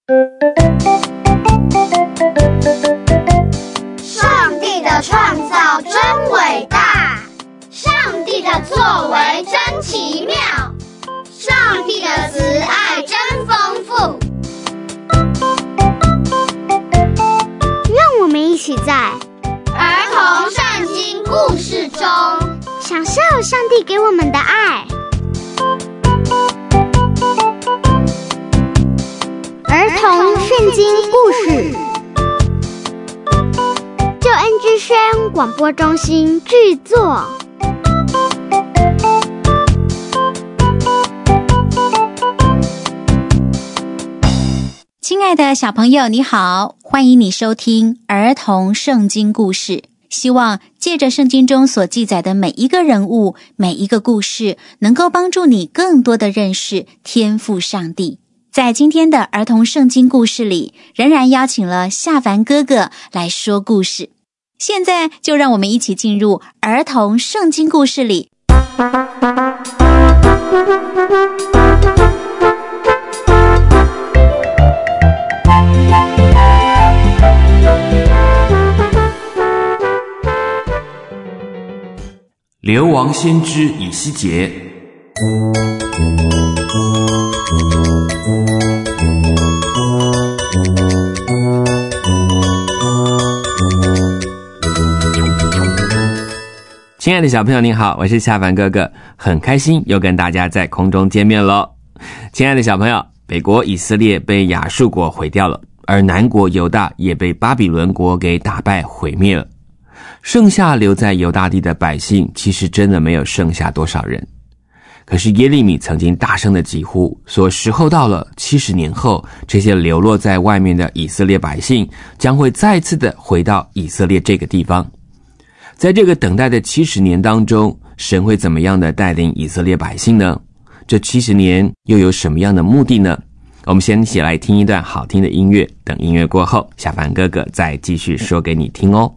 上帝的创造真伟大，上帝的作为真奇妙，上帝的慈爱真丰富。 让我们一起在儿童圣经故事中享受上帝给我们的爱。儿童圣经故事，救恩之声广播中心制作。 亲爱的小朋友，你好，欢迎你收听儿童圣经故事。希望借着圣经中所记载的每一个人物、每一个故事，能够帮助你更多的认识天父上帝。在今天的儿童圣经故事里，仍然邀请了夏凡哥哥来说故事。现在就让我们一起进入儿童圣经故事里。 流亡先知以西结。亲爱的小朋友你好，我是夏凡哥哥，很开心又跟大家在空中见面咯。亲爱的小朋友，北国以色列被亚述国毁掉了，而南国犹大也被巴比伦国给打败毁灭了。剩下留在犹大地的百姓其实真的没有剩下多少人。可是耶利米曾经大声的疾呼说，时候到了，70年后，这些流落在外面的以色列百姓将会再次的回到以色列这个地方。在这个等待的70年当中，神会怎么样的带领以色列百姓呢？这70年又有什么样的目的呢？我们先一起来听一段好听的音乐，等音乐过后，夏凡哥哥再继续说给你听哦。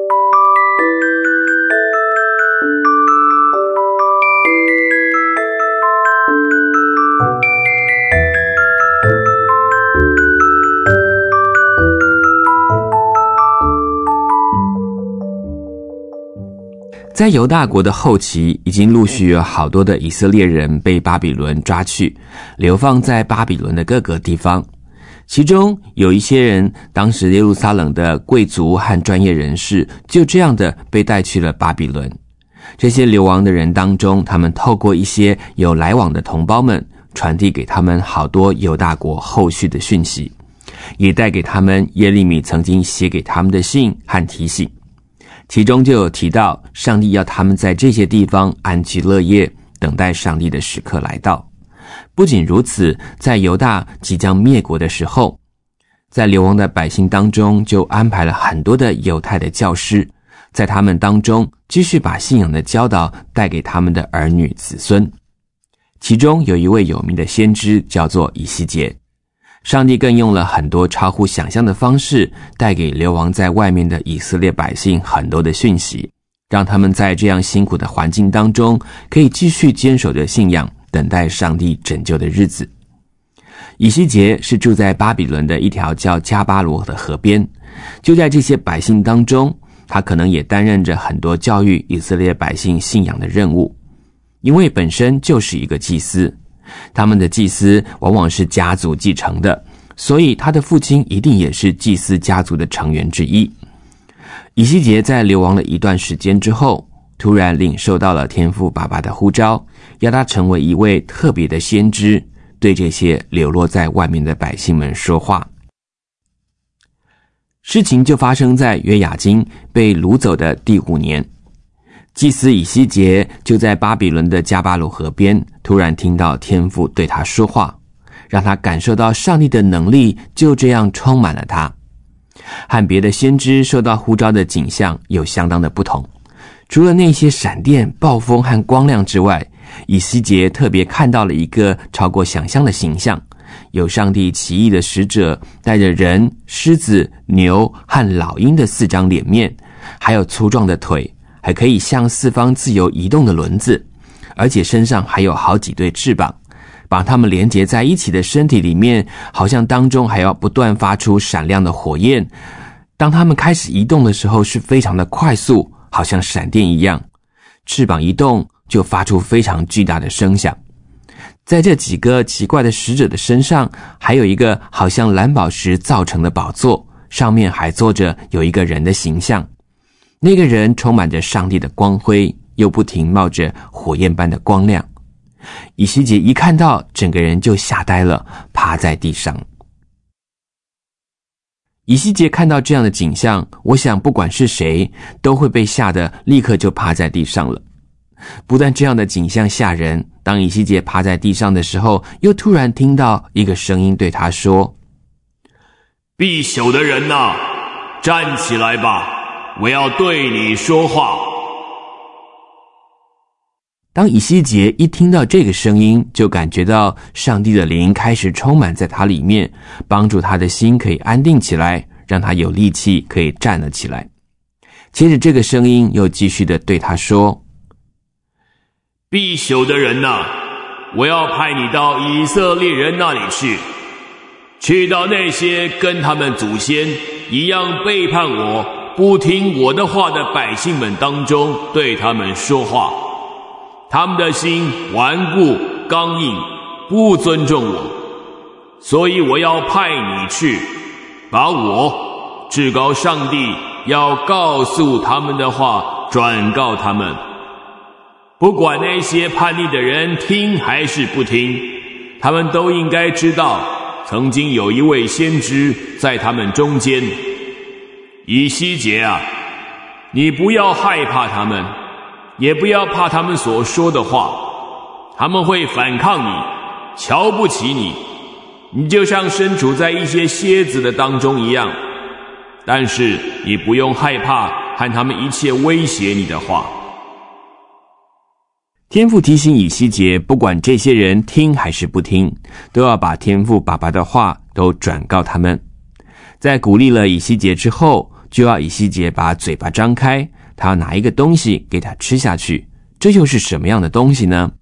在犹大国的后期，已经陆续有好多的以色列人被巴比伦抓去，流放在巴比伦的各个地方。其中有一些人，当时耶路撒冷的贵族和专业人士，就这样的被带去了巴比伦。这些流亡的人当中，他们透过一些有来往的同胞们，传递给他们好多犹大国后续的讯息，也带给他们耶利米曾经写给他们的信和提醒。其中就有提到，上帝要他们在这些地方安居乐业，等待上帝的时刻来到。不仅如此，在犹大即将灭国的时候，在流亡的百姓当中就安排了很多的犹太的教师，在他们当中继续把信仰的教导带给他们的儿女子孙。其中有一位有名的先知叫做以西结，上帝更用了很多超乎想象的方式，带给流亡在外面的以色列百姓很多的讯息，让他们在这样辛苦的环境当中，可以继续坚守着信仰，等待上帝拯救的日子。以西结是住在巴比伦的一条叫加巴罗的河边，就在这些百姓当中，他可能也担任着很多教育以色列百姓信仰的任务，因为本身就是一个祭司。他们的祭司往往是家族继承的，所以他的父亲一定也是祭司家族的成员之一。以西结在流亡了一段时间之后，突然领受到了天父爸爸的呼召，要他成为一位特别的先知，对这些流落在外面的百姓们说话。事情就发生在约雅斤被掳走的第5年。祭司以西结就在巴比伦的加巴鲁河边，突然听到天父对他说话，让他感受到上帝的能力就这样充满了他。和别的先知受到呼召的景象有相当的不同，除了那些闪电、暴风和光亮之外，以西结特别看到了一个超过想象的形象，有上帝奇异的使者带着人、狮子、牛和老鹰的4张脸面，还有粗壮的腿，还可以向四方自由移动的轮子，而且身上还有好几对翅膀， 把它们连结在一起的身体里面，好像当中还要不断发出闪亮的火焰。当它们开始移动的时候，是非常的快速，好像闪电一样。翅膀一动，就发出非常巨大的声响。在这几个奇怪的使者的身上，还有一个好像蓝宝石造成的宝座，上面还坐着有一个人的形象。那个人充满着上帝的光辉，又不停冒着火焰般的光亮。以西结一看到，整个人就吓呆了，趴在地上。以西结看到这样的景象，我想不管是谁都会被吓得立刻就趴在地上了。不但这样的景象吓人，当以西结趴在地上的时候，又突然听到一个声音对他说： 必朽的人啊，站起来吧，我要对你说话。 当以西结一听到这个声音，就感觉到上帝的灵开始充满在他里面，帮助他的心可以安定起来，让他有力气可以站了起来。接着这个声音又继续的对他说： 必朽的人啊，我要派你到以色列人那里去到那些跟他们祖先一样背叛我、不听我的话的百姓们当中，对他们说话。他们的心顽固刚硬，不尊重我，所以我要派你去，把我至高上帝要告诉他们的话转告他们。不管那些叛逆的人听还是不听，他们都应该知道，曾经有一位先知在他们中间。以西结啊，你不要害怕他们，也不要怕他们所说的话，他们会反抗你，瞧不起你，你就像身处在一些蝎子的当中一样。但是你不用害怕和他们一切威胁你的话。 天父提醒以西结，不管这些人听还是不听，都要把天父爸爸的话都转告他们。在鼓励了以西结之后，就要以西结把嘴巴张开，他要拿一个东西给他吃下去。这又是什么样的东西呢？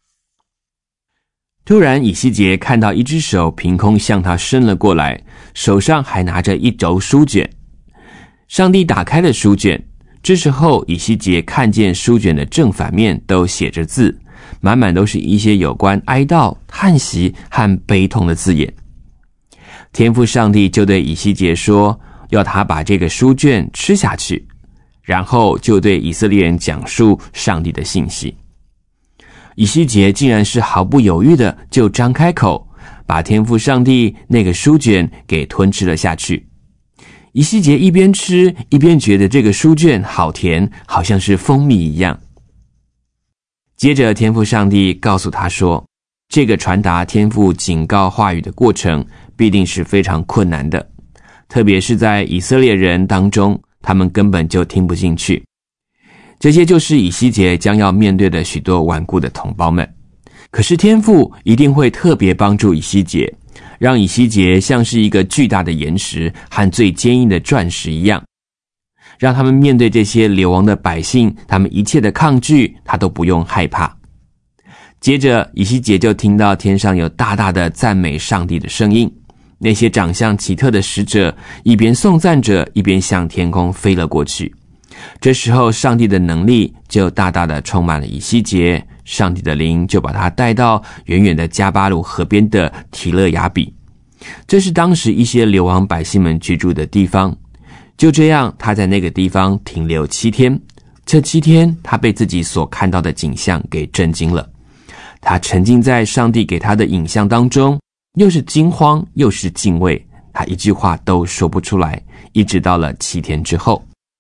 突然以西结看到一只手凭空向他伸了过来，手上还拿着一轴书卷。上帝打开了书卷，这时候以西结看见书卷的正反面都写着字，满满都是一些有关哀悼、叹息和悲痛的字眼。天父上帝就对以西结说，要他把这个书卷吃下去，然后就对以色列人讲述上帝的信息。以西结竟然是毫不犹豫的就张开口，把天父上帝那个书卷给吞吃了下去。以西结一边吃一边觉得这个书卷好甜，好像是蜂蜜一样。接着天父上帝告诉他说，这个传达天父警告话语的过程必定是非常困难的，特别是在以色列人当中，他们根本就听不进去。这些就是以西结将要面对的许多顽固的同胞们。可是天父一定会特别帮助以西结，让以西结像是一个巨大的岩石和最坚硬的钻石一样，让他们面对这些流亡的百姓，他们一切的抗拒他都不用害怕。接着以西结就听到天上有大大的赞美上帝的声音，那些长相奇特的使者一边颂赞着，一边向天空飞了过去。这时候上帝的能力就大大的充满了以西结，上帝的灵就把他带到远远的加巴鲁河边的提勒雅比，这是当时一些流亡百姓们居住的地方。就这样他在那个地方停留7天，这7天他被自己所看到的景象给震惊了，他沉浸在上帝给他的影像当中，又是惊慌又是敬畏，他一句话都说不出来，一直到了7天之后。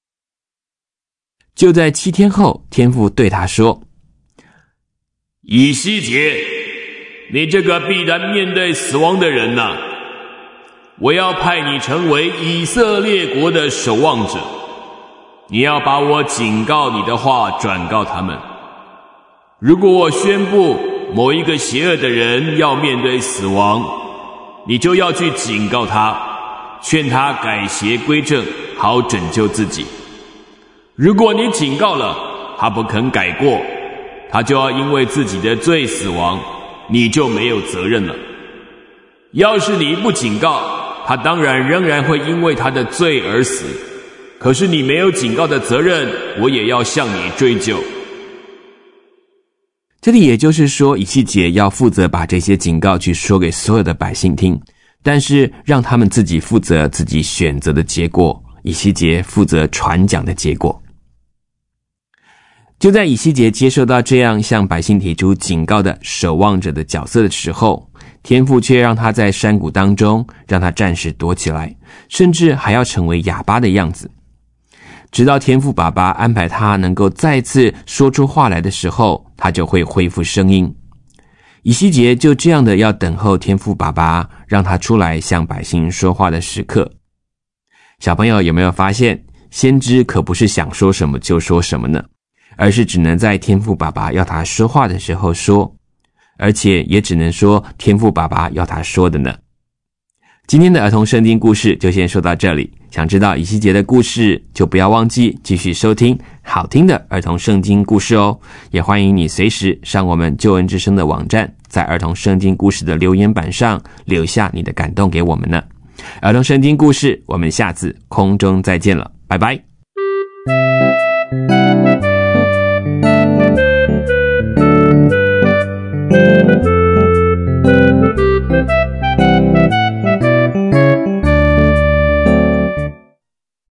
就在7天后，天父对他说， 以西结，你这个必然面对死亡的人啊，我要派你成为以色列国的守望者，你要把我警告你的话转告他们。如果我宣布某一个邪恶的人要面对死亡，你就要去警告他，劝他改邪归正，好拯救自己。如果你警告了他不肯改过，他就要因为自己的罪死亡， 你就没有责任了。要是你不警告，他当然仍然会因为他的罪而死。可是你没有警告的责任，我也要向你追究。 这里也就是说，以西结要负责把这些警告去说给所有的百姓听，但是让他们自己负责自己选择的结果，以西结负责传讲的结果。就在以西结接受到这样向百姓提出警告的守望者的角色的时候，天父却让他在山谷当中，让他暂时躲起来，甚至还要成为哑巴的样子。直到天父爸爸安排他能够再次说出话来的时候，他就会恢复声音。以西结就这样的要等候天父爸爸让他出来向百姓说话的时刻。小朋友有没有发现，先知可不是想说什么就说什么呢？而是只能在天父爸爸要他说话的时候说，而且也只能说天父爸爸要他说的呢。今天的儿童圣经故事就先说到这里，想知道以西结的故事，就不要忘记继续收听好听的儿童圣经故事哦。也欢迎你随时上我们救恩之声的网站，在儿童圣经故事的留言板上留下你的感动给我们呢。儿童圣经故事，我们下次空中再见了，拜拜。